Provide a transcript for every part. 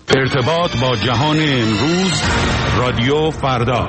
ارتباط با جهان امروز، رادیو فردا.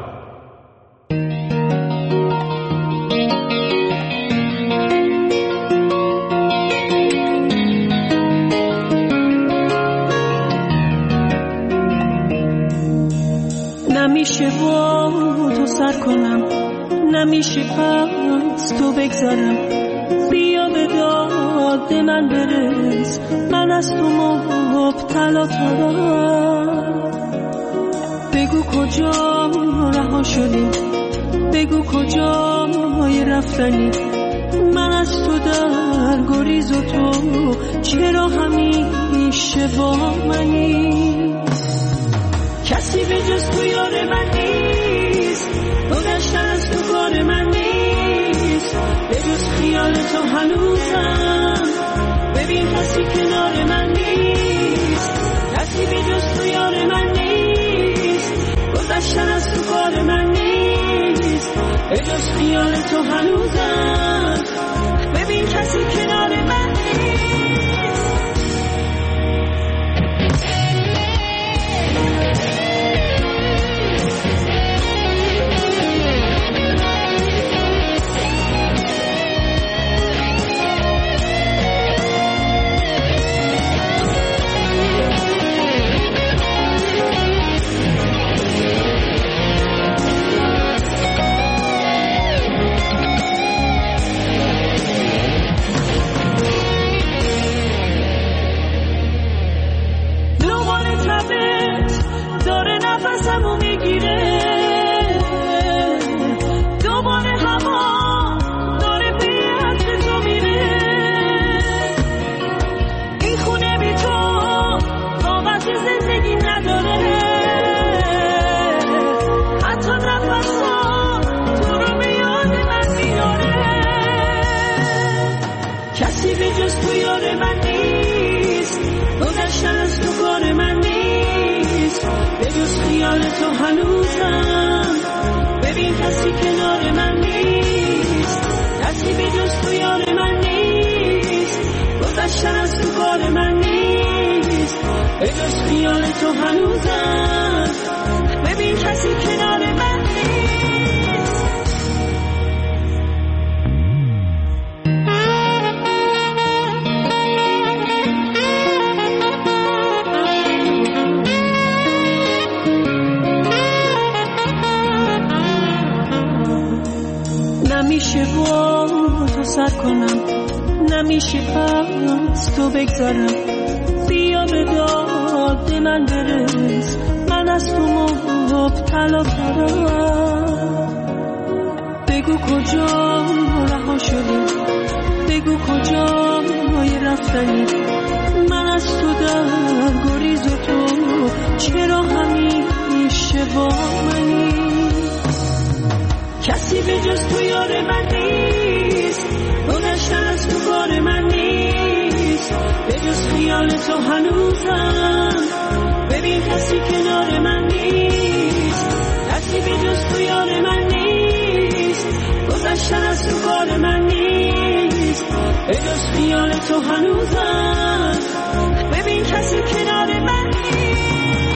نمیشه با تو سر کنم، نمیشه پس تو بگذارم، بیا به داد من برس، من از تو مبتلا ترم. بگو کجا رها شدی، بگو کجا رفتنی، من از تو در گریز و تو چرا همیشه با منی؟ کسی به جز تو یار من نیست، گذشتن از تو کار من نیست، به جز خیال تو هنوزم، ببین کسی کنار من نیست، کسی به جز تو یار من نیست، گذشتن از تو کار من نیست، به جز خیال تو هنوزم، ببین کسی کنار من نیست. تو هنوزم، ببین کسی کنار من نیست، کسی به جز تو یار من نیست، گذشتن از تو کار من نیست، به جز خیال تو هنوزم، ببین کسی کنار من نیست. نمیشه با تو سر کنم، نمیشه پس تو بگذارم، بیا به داد من برس، من از تو مبتلا ترم. بگو کجا رها شدی، بگو کجا رفتنی، من از تو در گریز و تو چرا همیشه با منی؟ کسی به جز تو یار من نیست، گذشتن از تو کار من نیست، به جز خیال تو هنوزم، ببین کسی کنار من نیست، کسی به جز تو یار من نیست، گذشتن از تو کار من نیست، به جز خیال تو هنوزم، ببین کسی کنار من نیست.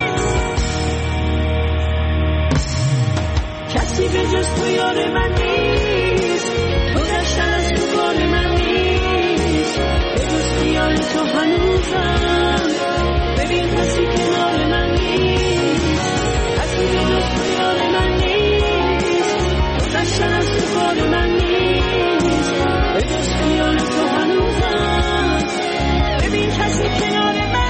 کسی به جز تو یار من نیست، گذشتن از تو کار من نیست، به جز خیال تو هنوزم، ببین کسی کنار من نیست، کسی به جز تو یار من نیست، گذشتن از تو کار من نیست، به جز خیال تو هنوزم، ببین کسی کنار من نیست.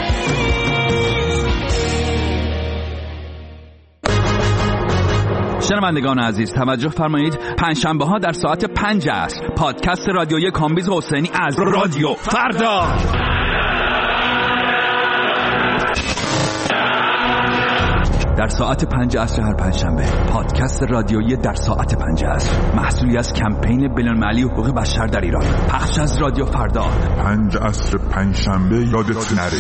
شنوندگان عزیز توجه فرمایید، پنجشنبه ها در ساعت 5 عصر پادکست رادیویی کامبیز حسینی از رادیو فردا. در ساعت 5 عصر هر پنجشنبه پادکست رادیویی در ساعت 5 عصر، محصولی از کمپین بین‌المللی حقوق بشر در ایران، پخش از رادیو فردا. 5 عصر پنجشنبه یادت نره.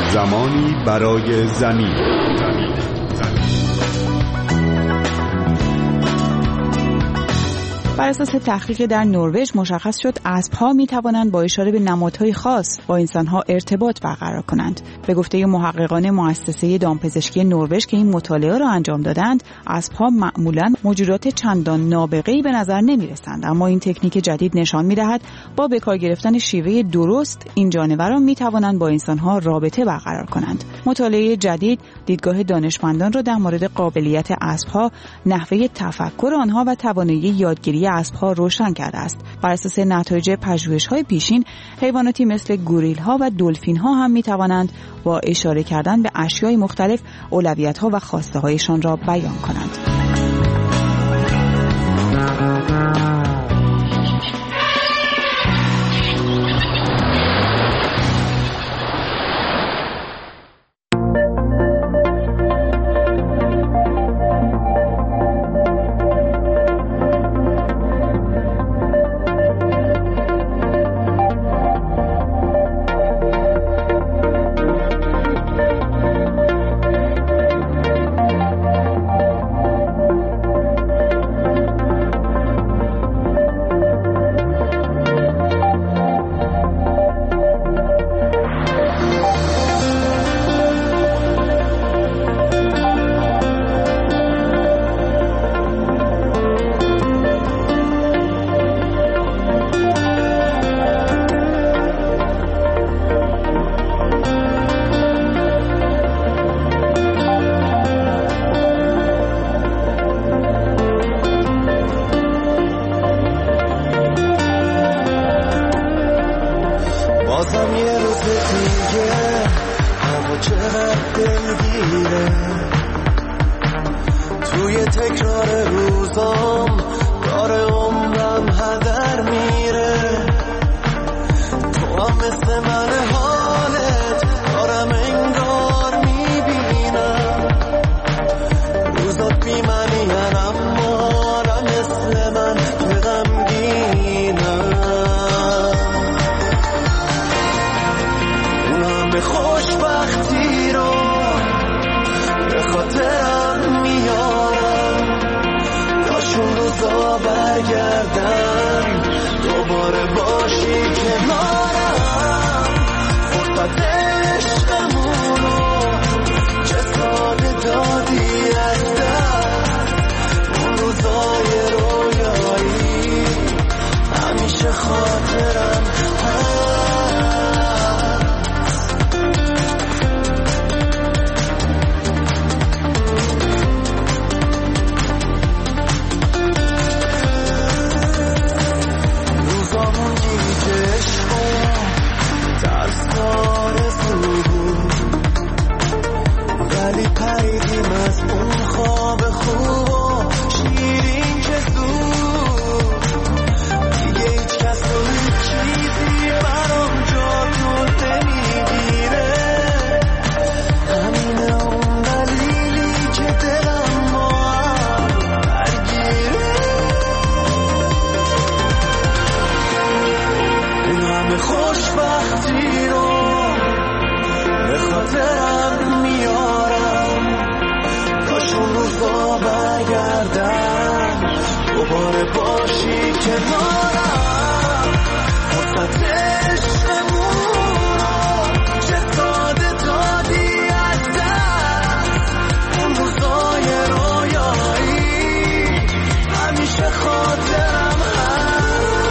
زمانی برای زمین. بر اساس تحقیق در نروژ مشخص شد اسب‌ها می‌توانند با اشاره به نمادهای خاص با انسان‌ها ارتباط برقرار کنند. به گفته محققان مؤسسه دامپزشکی نروژ که این مطالعه را انجام دادند، اسب‌ها معمولاً موجودات چندان نابغه‌ای به نظر نمی‌رسند، اما این تکنیک جدید نشان می‌دهد با به کار گرفتن شیوه درست این جانوران می‌توانند با انسان‌ها رابطه برقرار کنند. مطالعه جدید دیدگاه دانشمندان را در مورد قابلیت اسب‌ها، نحوه تفکر آنها و توانایی یادگیری اسب‌ها روشن کرده است. بر اساس نتایج پژوهش‌های پیشین، حیواناتی مثل گوریل‌ها و دلفین‌ها هم می‌توانند با اشاره کردن به اشیاء مختلف اولویت‌ها و خواسته‌هایشان را بیان کنند. بازم یه روز دیگه هوا چقدر دلگیره، توی تکرار روزام داره عمرم هدر میره. تو هم مثل من حالت دارم انگار میبینم، روزات بی منی اما مثل من که غمگینم. خوشبختی رو به خاطرم میارم، کاشون روزا برگردن دوباره باشی کنارم. فرصت عشقمونو چه ساده دادی از دست، اون روزای رویایی همیشه خاطرم هست. ولی پریدیم از اون خواب خوب و شیرین که زود دیگه هیچ کس و هیچ چیزی برام جاتون نمیگیره. همینه اون دلیلی که دلم با هم درگیره. این همه خوشبختی رو به خاطرم میارم، کاشون روزا برگردن دوباره باشی کنارم. فرصت عشقمون رو چه ساده دادی از دست، اون روزای رویایی همیشه خاطرم هست.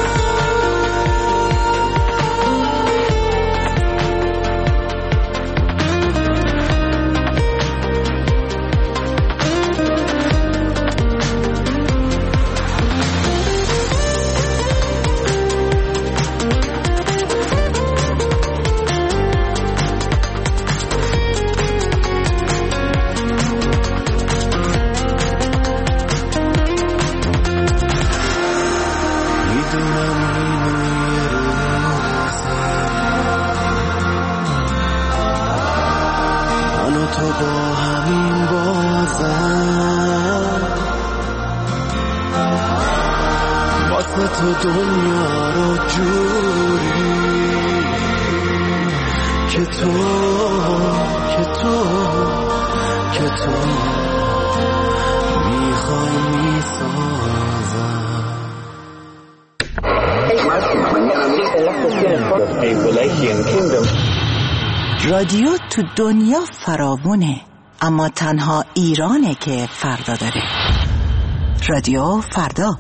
تو با همین بازم واسه تو دنیا رو جوری که تو میخوای میسازم. رادیو تو دنیا فراوونه، اما تنها ایرانه که فردا داره. رادیو فردا.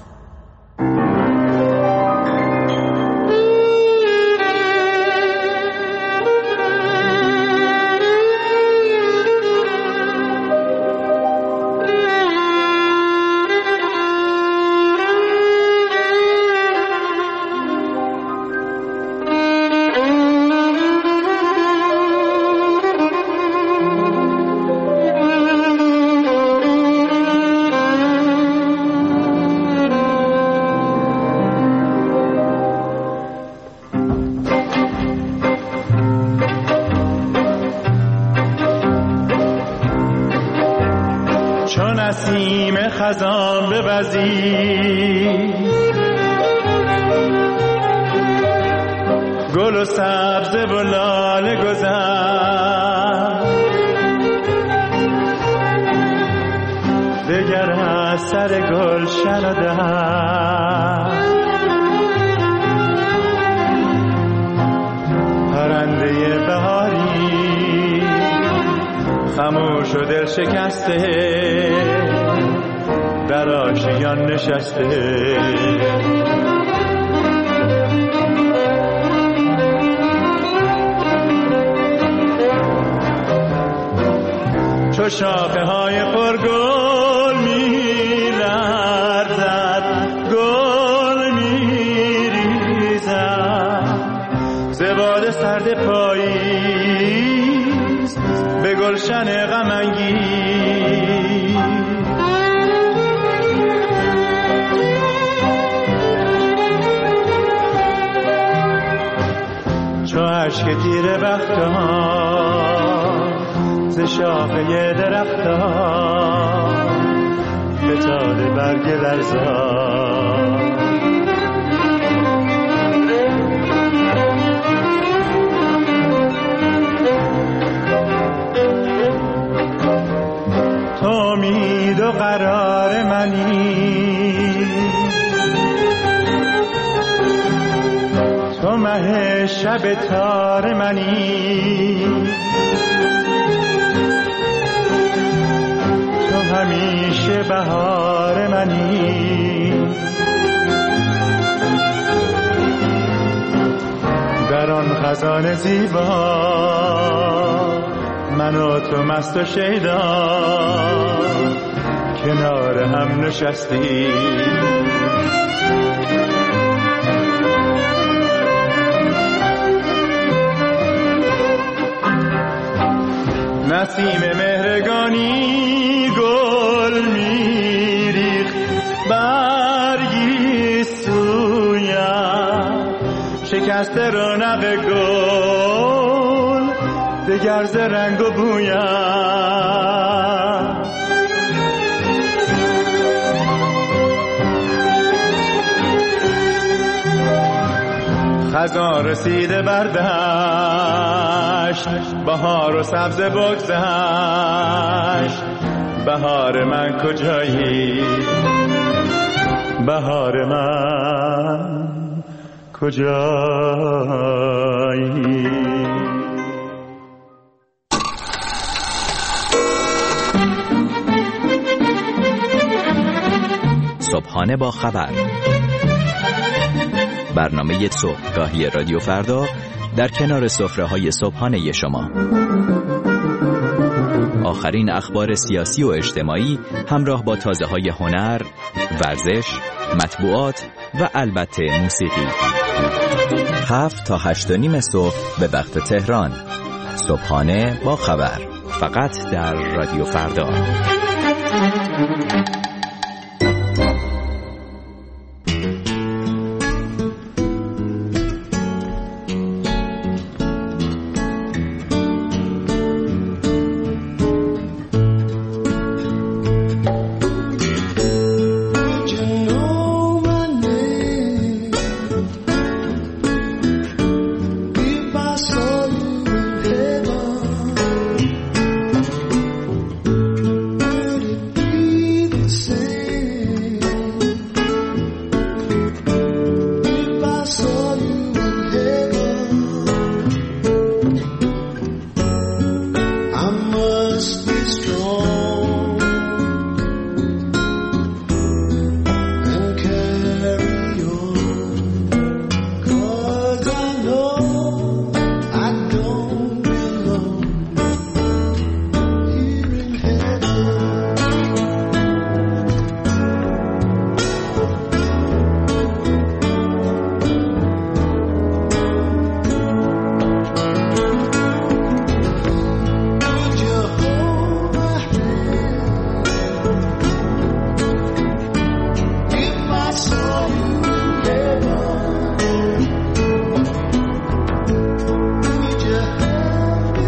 نسیم خزان بوزی گل و سبز و لاله گذر دگر از سر گل شنده پرنده بهاری خاموش و دل شکسته در آشیان نشسته چو شاخه های پرگل می لرزد گل می ریزد ز باد سرد پاییز به گلشن غم انگیز چو اشک تیره بختان ز شاخه درختان فتاده برگ لرزان تو امید و قرار منی تو مه شب تار منی تو همیشه بهار منی در آن خزان زیبا من و تو مست و شیدا کنار هم نشستی نسیم مهرگانی گل میریخت برگی سویم شکست رونق گل دگر ز رنگ و بویم خزان رسیده بردشت بهار و سبز بگذشت بهار من کجایی بهار من کجایی صبحانه با خبر، برنامه صبحگاهی رادیو فردا در کنار سفره‌های صبحانه شما. آخرین اخبار سیاسی و اجتماعی همراه با تازه‌های هنر، ورزش، مطبوعات و البته موسیقی. 7 تا 8:30 صبح به وقت تهران. صبحانه با خبر، فقط در رادیو فردا.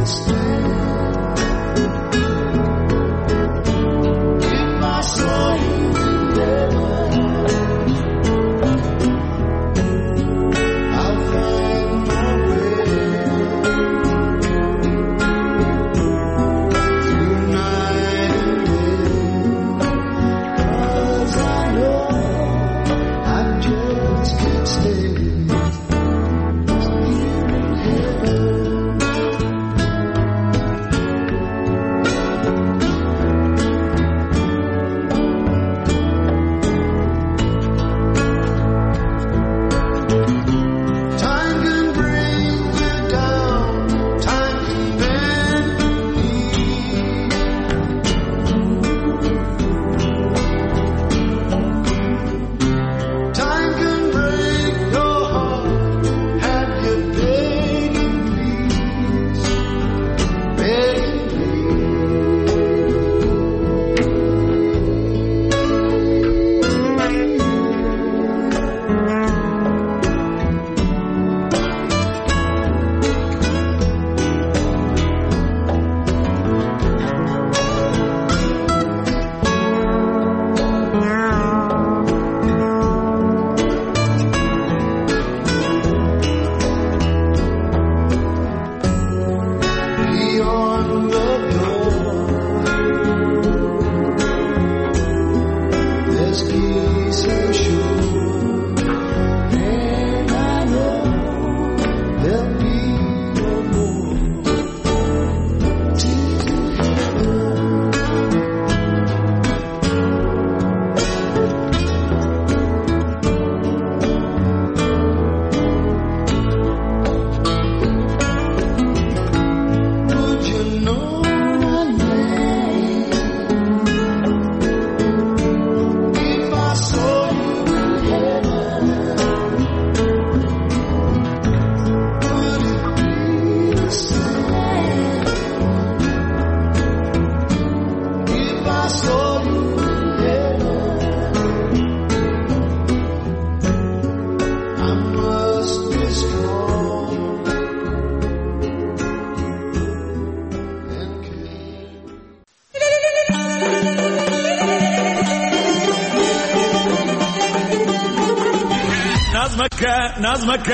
نظمك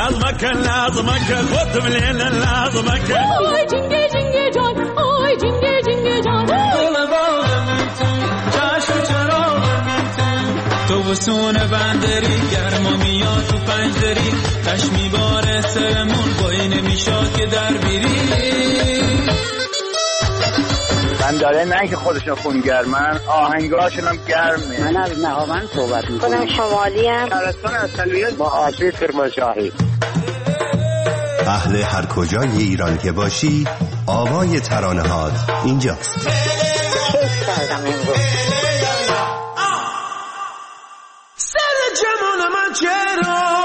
خود مليل لازمك آی جنگه جنگه جان آی جنگه جنگه جان چشم چرا تو بسونه بندری گرما میاد تو پنجدری چشمی باره سرمون بایی نمیشاد که در بیری بنداره نه که خودشون خونگرمن آهنگاشون هم گرمه. من از نهاوند صحبت میکنم. شمالی هم شهرستان اصلیت با آتش کرمانشاهی. اهل هر کجای ایران که باشی آوای ترانه هات اینجاست. کیف کردم امروز سر جمال من چرا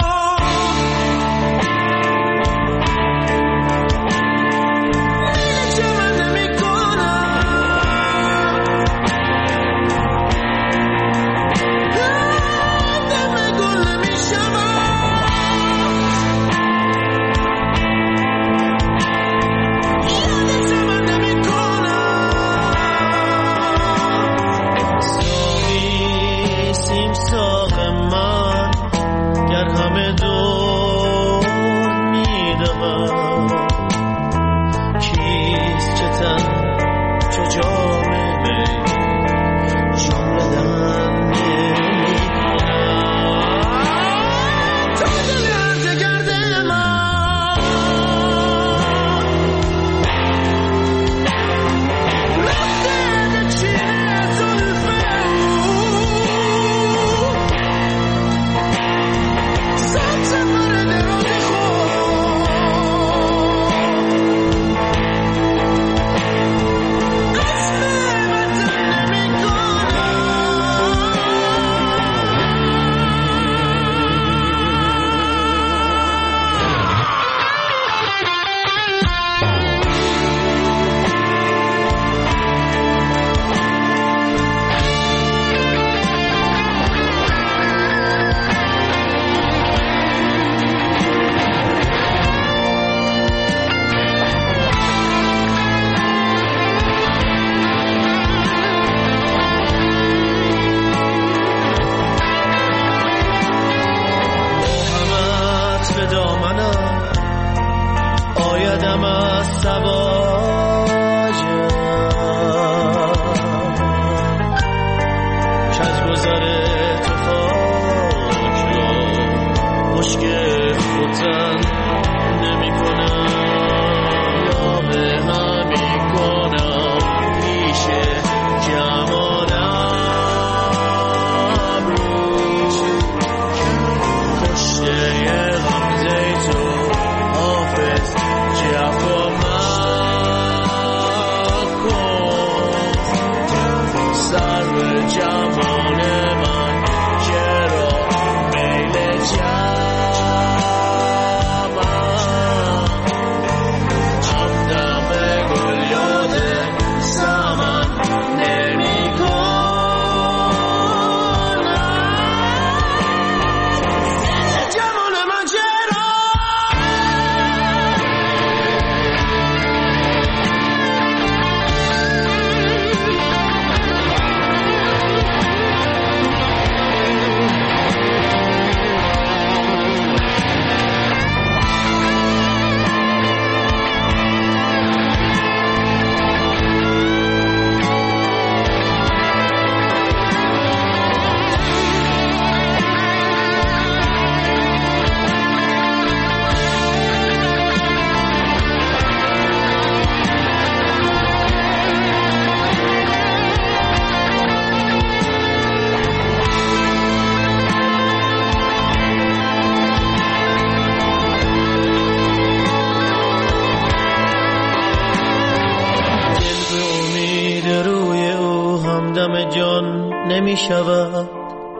غم جان نمی شود،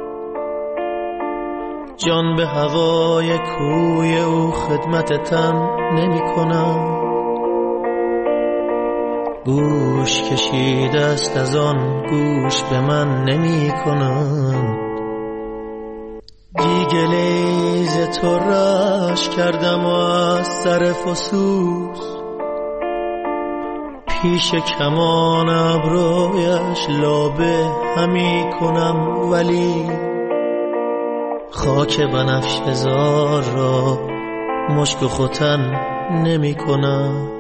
جان به هوای کوی او خدمت تن نمی کنم. گوش کشیده است از آن گوش به من نمی کنم. دیگلیز تو رش کردم و از سر فسوس، پیش کمان ابرویش لابه همی کنم، ولی خاک بنفشه زار را مشک و ختن نمی کنم.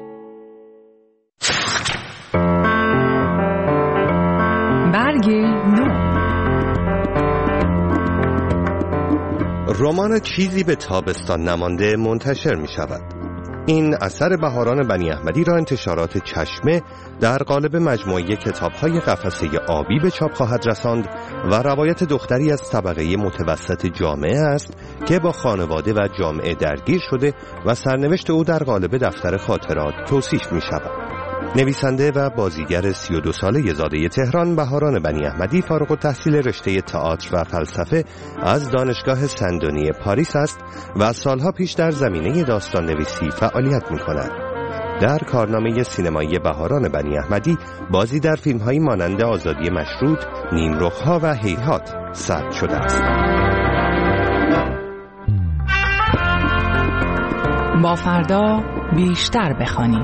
برگ نو. رمان چیزی به تابستان نمانده منتشر می شود. این اثر بهاران بنی احمدی را انتشارات چشمه در قالب مجموعه کتاب‌های قفسه آبی به چاپ خواهد رساند و روایت دختری از طبقه متوسط جامعه است که با خانواده و جامعه درگیر شده و سرنوشت او در قالب دفتر خاطرات توصیف می شود. نویسنده و بازیگر 32 ساله زاده تهران بهاران بنی احمدی فارغ التحصیل رشته تئاتر و فلسفه از دانشگاه سندونی پاریس است و سالها پیش در زمینه داستان نویسی فعالیت می کند. در کارنامه سینمایی بهاران بنی احمدی بازی در فیلم‌هایی مانند آزادی مشروط، نیمرخ‌ها و هیهات ثبت شده است. با فردا بیشتر بخوانیم.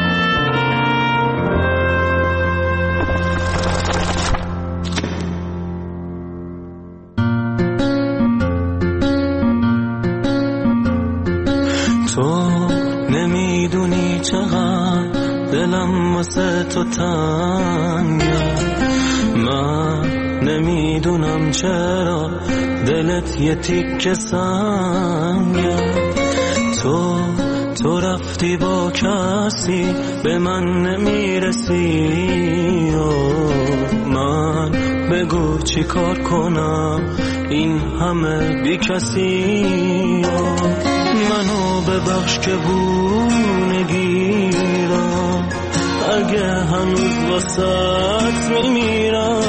تو نمیدونی چقدر دلم واسه تو تنگه، من نمیدونم چرا دلت یه تیکه سنگه. تو رفتی با کسی به من نمیرسی، من بگو چی کار کنم این همه بی کسی. منو ببخش که بونه گیرم، اگه هنوز واسط میمیرم.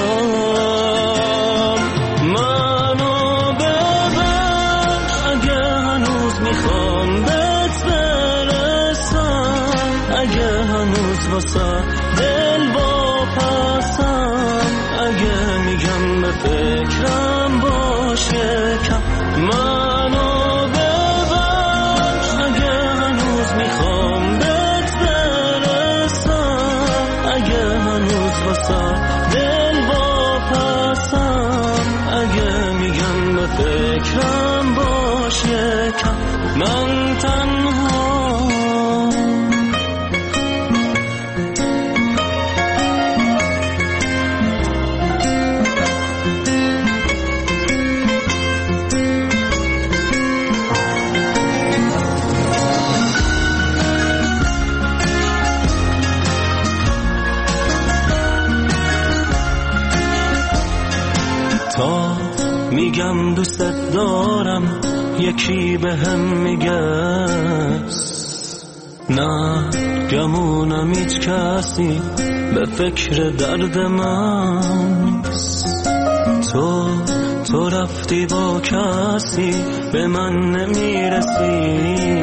منو ببخش اگه هنوز میخوام بهت برسم، اگه هنوز واسط دل واپسم، اگه میگم به فکرم باشه کم. منو میخوام بهت برسم، اگه هنوز واسه دل واپسم، اگه میگم به فکرم باش یکم من تنها. میگم دوست دارم یکی به هم میگه نه، گمونم هیچ کسی به فکر درد من. تو رفتی با کسی به من نمیرسی،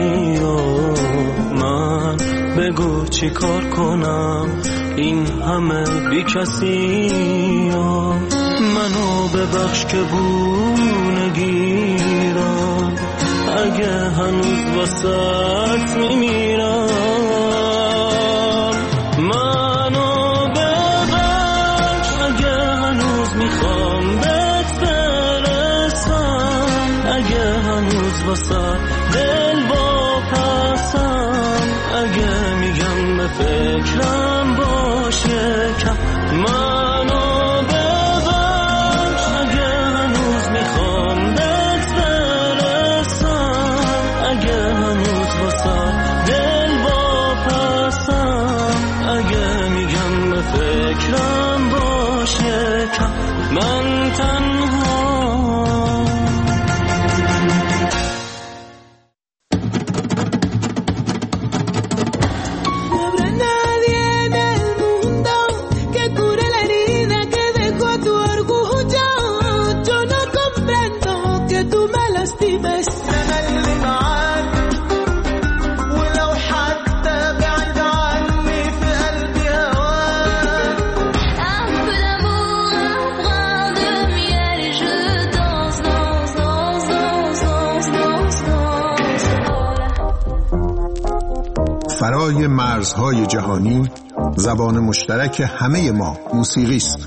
من بگو چی کار کنم این همه بی کسی. منو ببخش که بونه گیرم، اگه هنوز واسط میمیرم. منو ببخش اگه هنوز میخوام بهت برسم، اگه هنوز واسط دل واپسم، اگه میگم به فکرم باشه کم. منو فکرم باشه کم من تنها. No habrá nadie en el mundo que cure la herida que برای مرزهای جهانی زبان مشترک همه ما موسیقی است.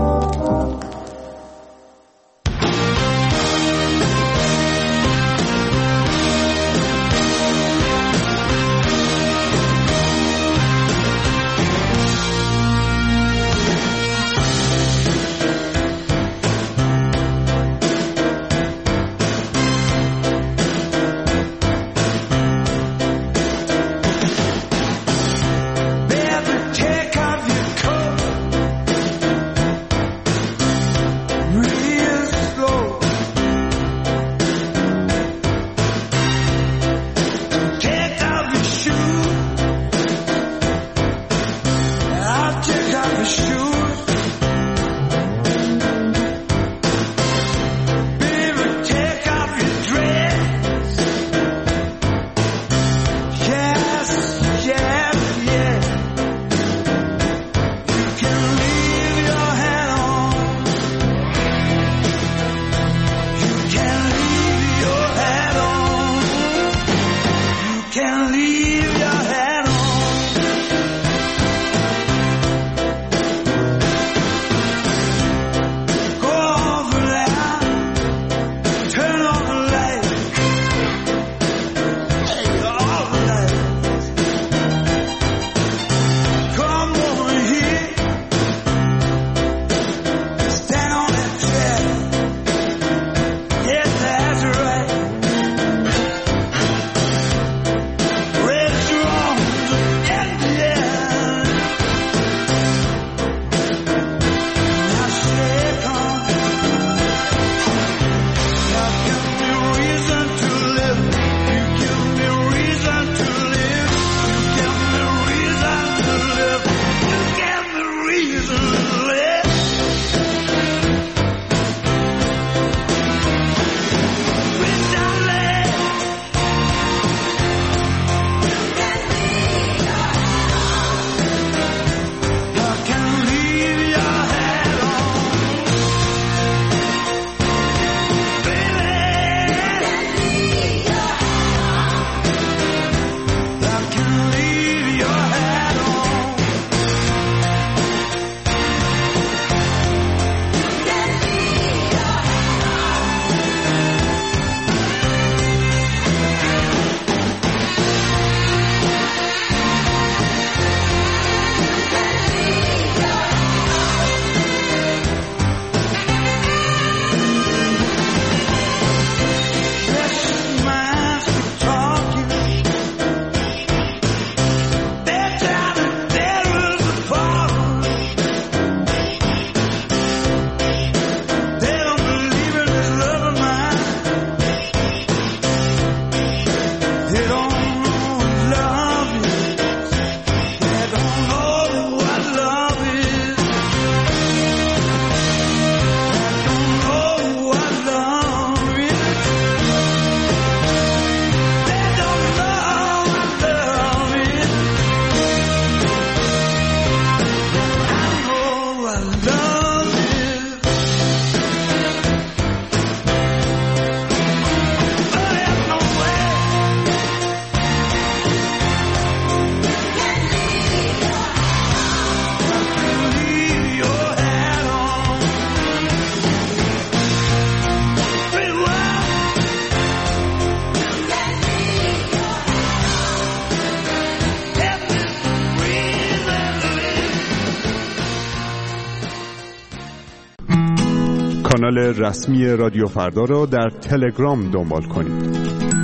کانال رسمی رادیو فردا را در تلگرام دنبال کنید.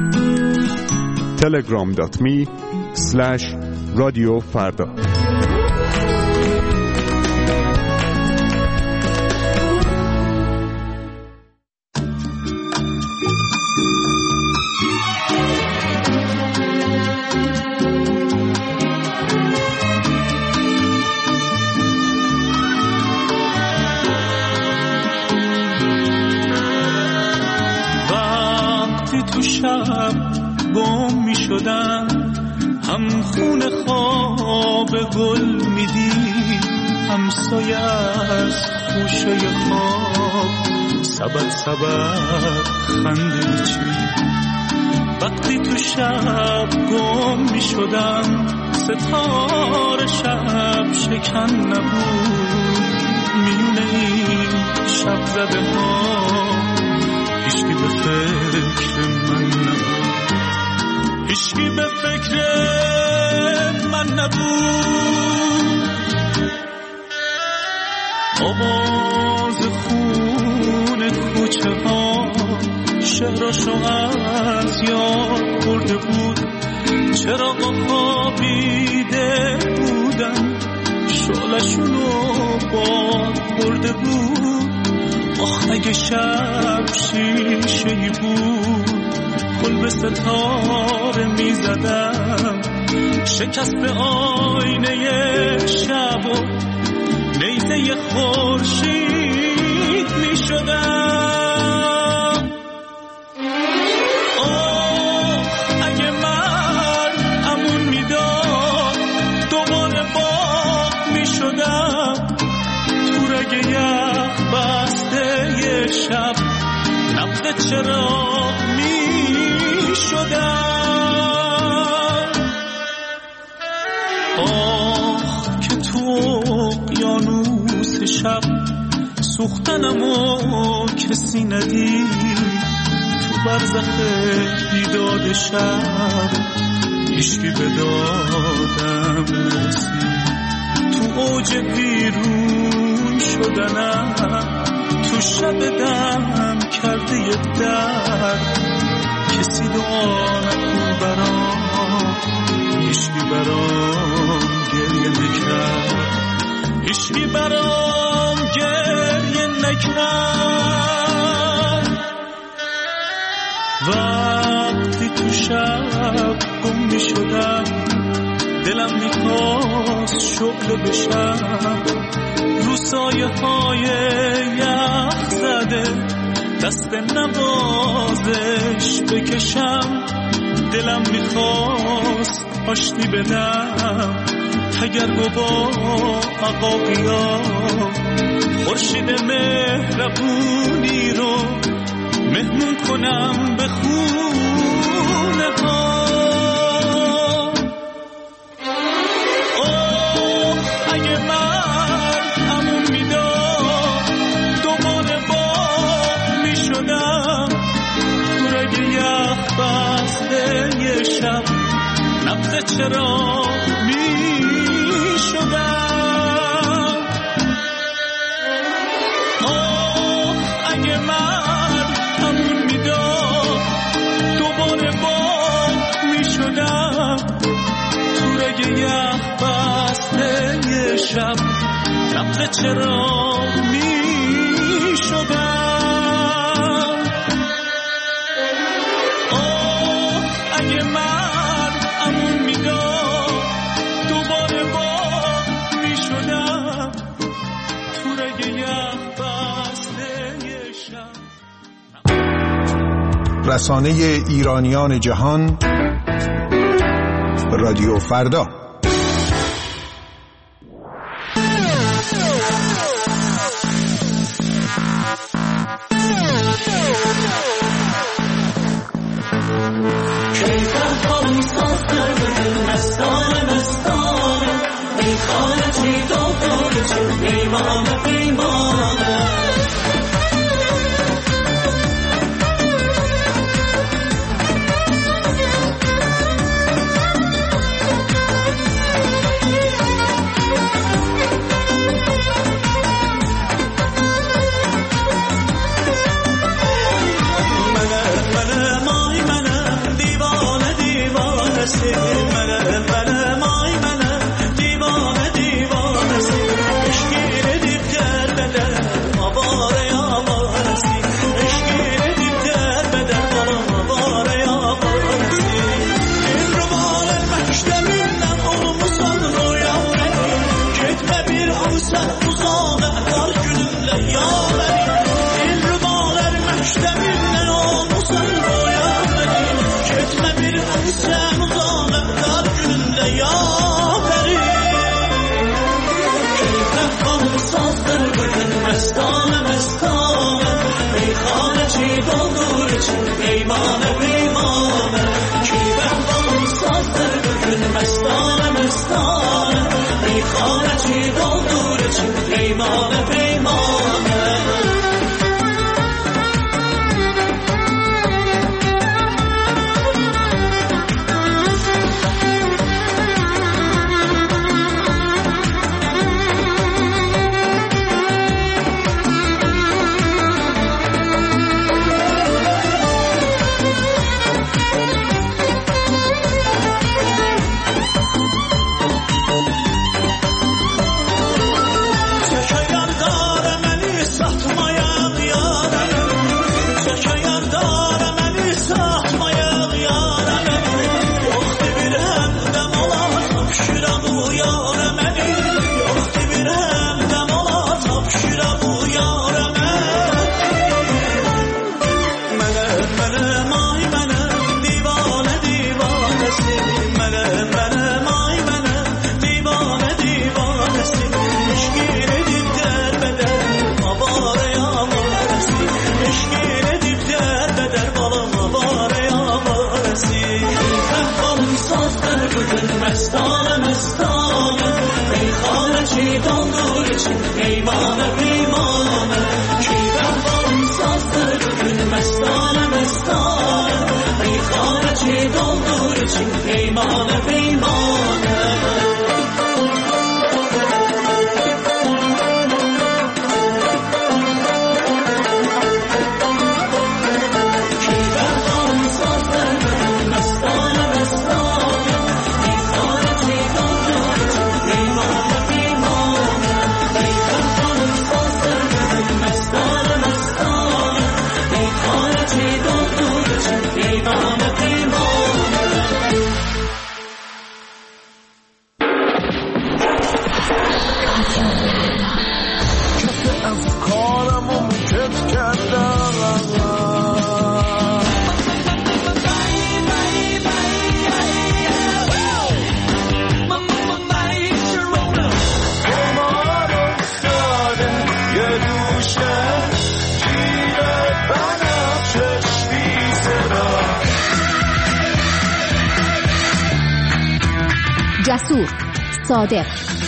telegram.me/رادیوفردا. تو شب گم می شدم، هم خون خواب گل می دید، همسایه از خوشه خواب سبب خنده می چید. وقتی تو شب گم می شدم ستاره شب شکن نبود میونه این شب زده ها هیچکی به فکر من نبود هیچکی به فکر من نبود آواز خون کوچه ها شهرشو از یاد برده بود چراغا خوابیده بودن شعله‌شونو باد برده بود آخ اگه شب شیشه‌ای بود قلب ستاره میزدم شکست به آینه شب و نیزه خورشید میشدم آه اگه مرد میداد دوباره باغ میشدم تو رگ یخ بسته یه شب نبض چراغ میشدم آه که تو اقیانوس شب سوختنمو کسی ندید تو برزخ بیداد شب هیچکی به دادم نرسید تو اوج بیرون شدنم تو شب دم کرده یه درد کسی دعا نکن برام هیچکی برام گریه نکرد هیچکی برام گریه نکرد وقتی تو شب گم می شدم دلم میخواست شعله بشم رو سایه های یخ زده دست نوازش بکشم دلم میخواست آشتی بدم تگرگ و با عقاقیا خورشید مهربونی رو مهمون کنم به خونه ها اوه اگه مرد میداد دوباره باغ میشدم تو رگ یخ بسته یه شب نبض چراغ میشدم اوه اگه مرد میداد دوباره باغ میشدم تو رگ یخ بسته یه شب نبض چراغ میشدم اوه اگه مرد میداد دوباره باغ میشدم تو رگ یخ بسته یه شب. رسانه ایرانیان جهان رادیو فردا منه مای منه دیوانه دیوانه سی اشکی دیگه خارجی دور چین پیمانه پیمانه جسور، صادق،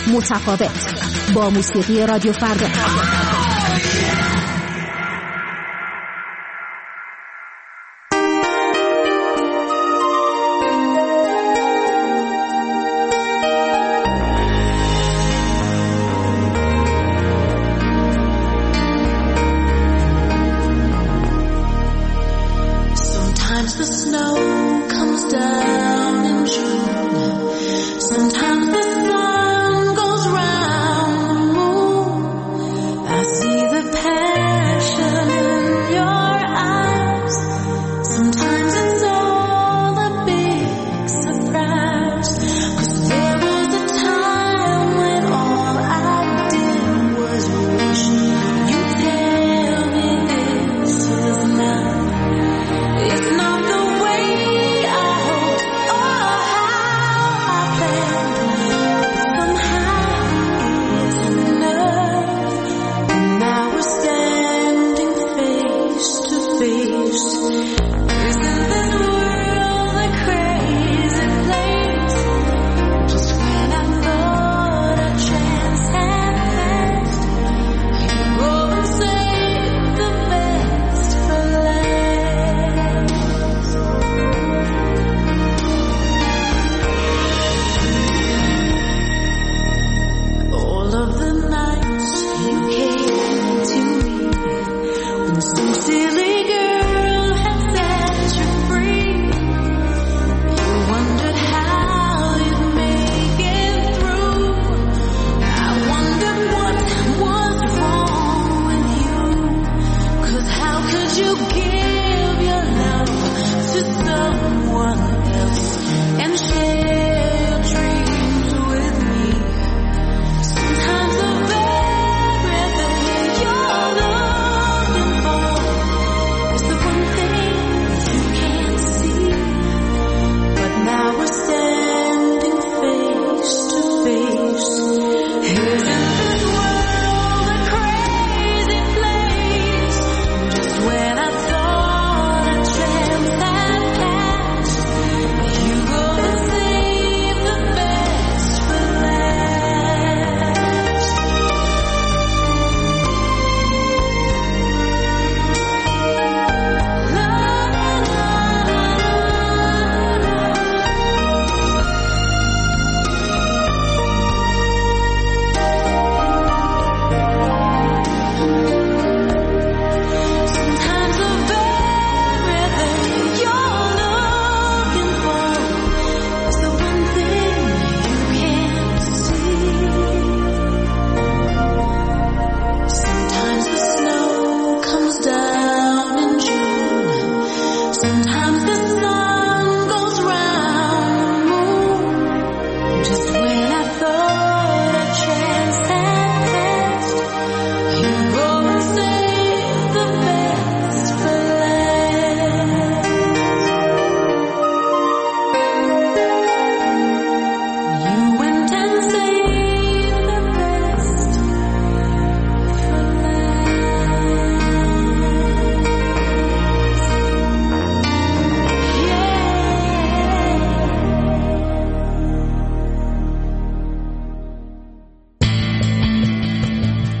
متفاوت، با موسیقی رادیو فردا. The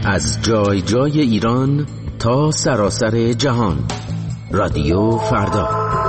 از جای جای ایران تا سراسر جهان. رادیو فردا.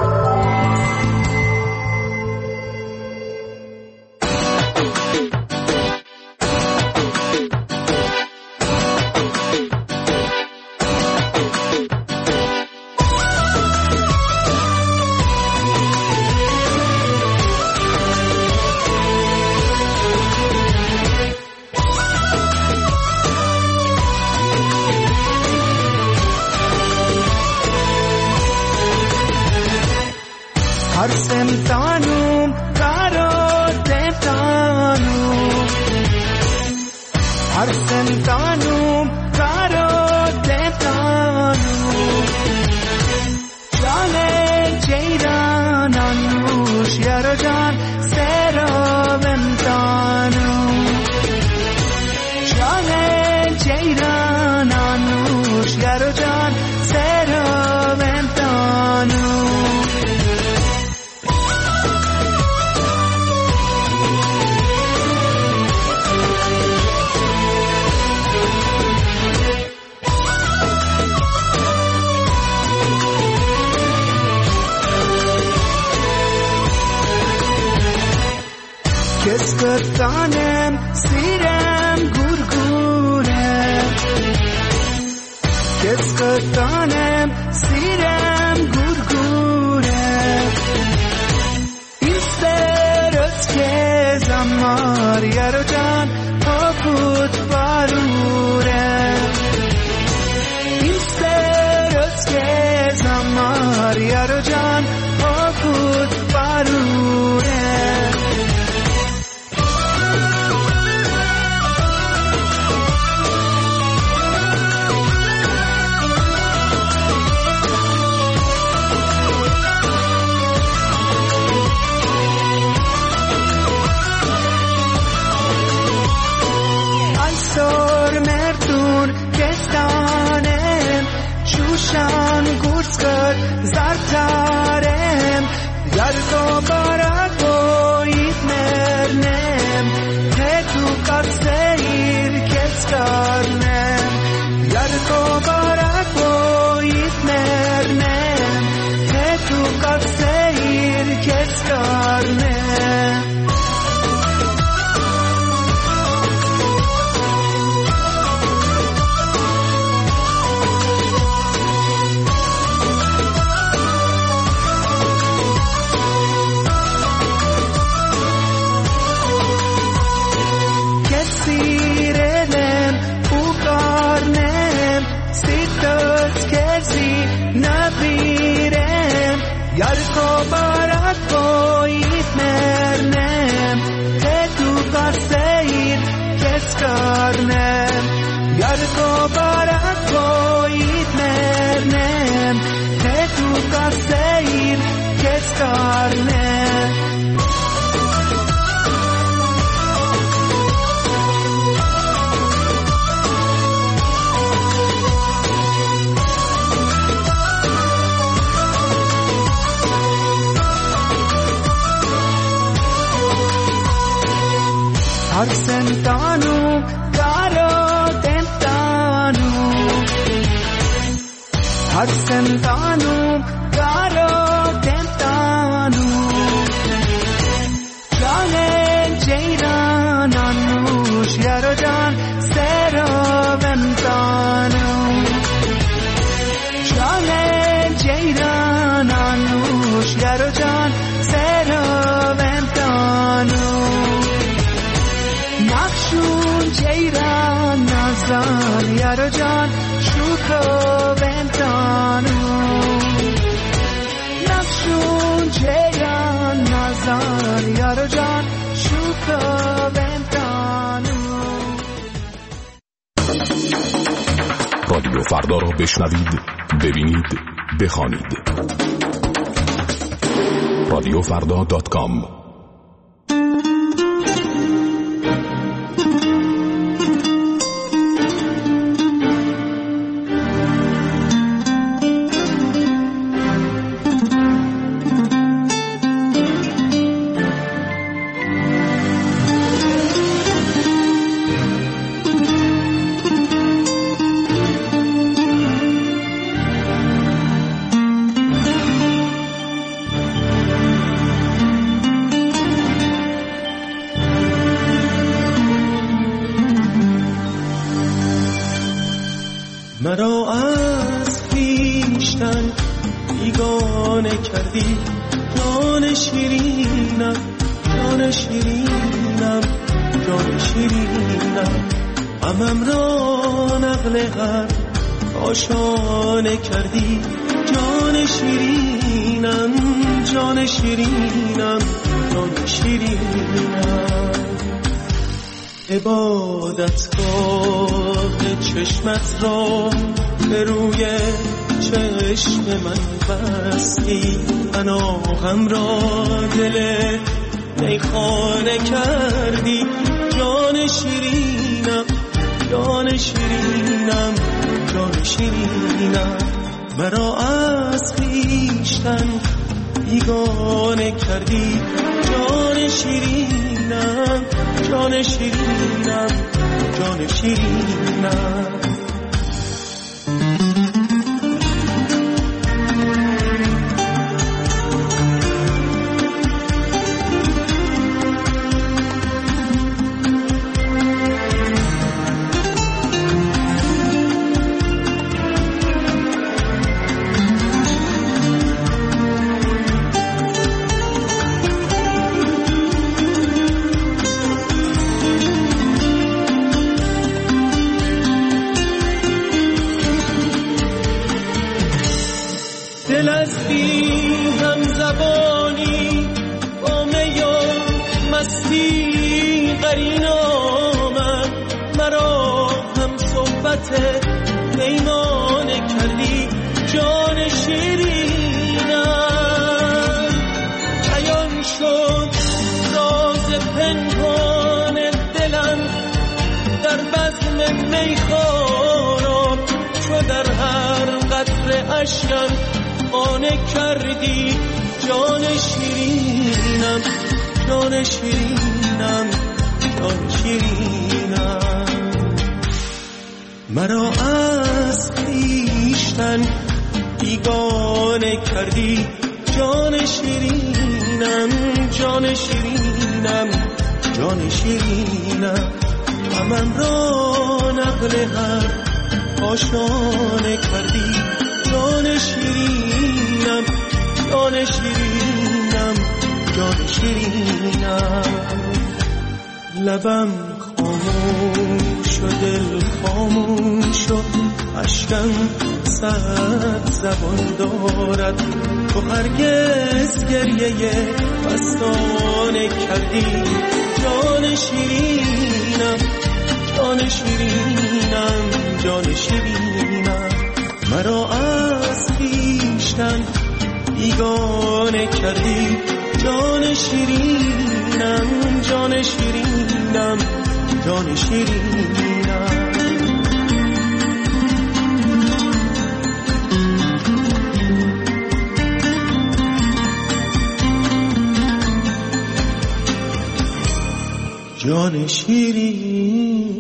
Keskatanem sirem gurgure Keskatanem sirem gurgure İsteros ke zamar yarocan Hafut barure İsteros ke zamar yarocan Hafut barure شان گوش کرد زرتارم در تو برات باید مرنم هتو قصیر کس کرنم در تو برات باید مرنم هتو قصیر کس کرنم یار تو برات باید مرنم هتو قصیر کس کرنم یار تو برات باید مرنم هتو قصیر کس کرنم Arsentanu, caro tentanu. Arsentanu, caro tentanu. Janen jairan anush yarojan seraventanu. Janen jairan anush yarojan seraventanu. Nakshun jairan nazan yarojan shukro ventanu. Nakshun jairan nazan yarojan shukro ventanu. رادیو فردا را بشنوید، ببینید، بخوانید. radiofrda.com مرا از خویشتن بیگانه کردی، جان شیرینم، جان شیرینم، جان شیرینم. غمم را نقل هر آشانه کردی، جان شیرینم، جان شیرینم، جان شیرینم. عبادتگاه چشمت را به روی چشم من بستی، پناهم را دل میخانه کردی، جان شیرینم، جان شیرینم، جان شیرینم. مرا از خویشتن بیگانه کردی، جان شیرینم، جان شیرینم، جان شیرینم. دل از بی هم زبانی با می و مستی قرین آمد، مرا هم صحبت پیمانه کردی، جان شیرینم. عیان شد راز پنهان دلم در بزم میخواران، چو در هر قطره اشکم خانه کردی، جان شیرینم، جان شیرینم، جان شیرینم. مرا از خویشتن بیگانه کردی، جان شیرینم، جان شیرینم، جان شیرینم. غمم را نقل هر آشانه کردی، جان شیرینم، جان شیرینم، جان شیرینم. لبم خاموش و دل خاموش و اشکم صد زبان دارد، تو هرگز گریه مستانه کردی، جان شیرینم، جان شیرینم، جان شیرینم. مرا از خویشتن بیگانه کردی، جان شیرینم، جان شیرینم، جان شیرینم. جان شیرینم.